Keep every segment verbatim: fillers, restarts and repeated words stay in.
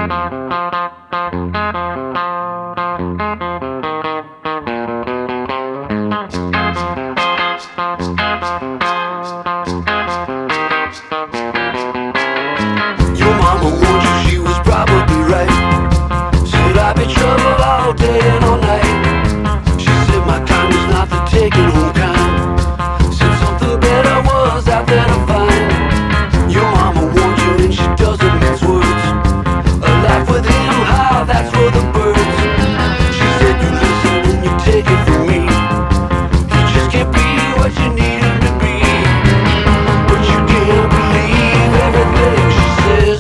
Your mama warned you, she was probably right. Said I'd be trouble all day and all night. She said my kind was not the taking home kind. Said something better was out there to find. Your mama warned you and she doesn't mince words. A life with him, how that's for the birds. She said you listen and you take it from me. He just can't be what you need him to be. But you can't believe everything she says.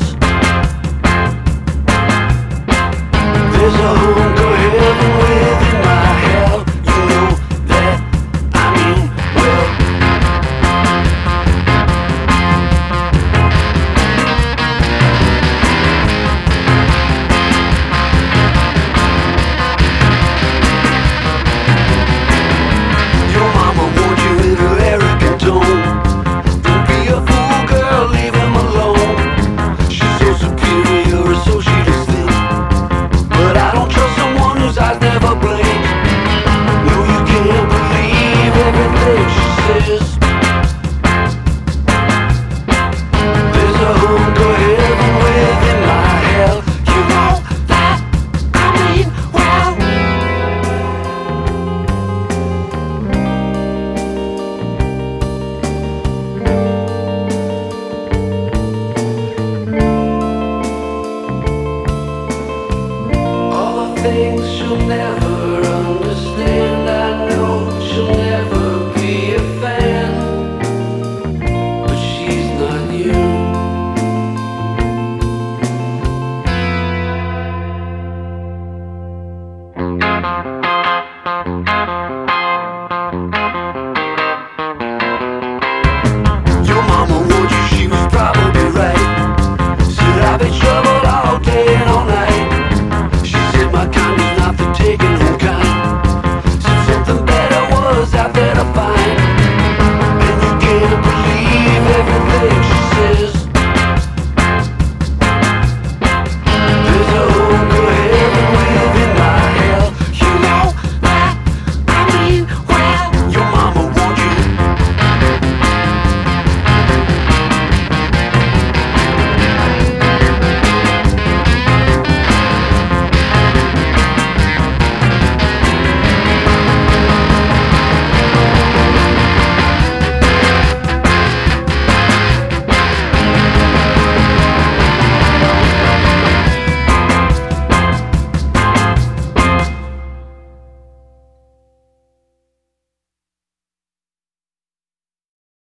There's a hunk of heaven within my hell. You know that, I mean, well. Your mama warned you in her arrogant tone. Don't be a fool, girl, leave him alone. She's so superior, so she just thinks. But I don't trust someone whose eyes never blink. No, you can't believe everything she says. There's a hunk of heaven within my hell. You know that, I mean, well. All the things she'll never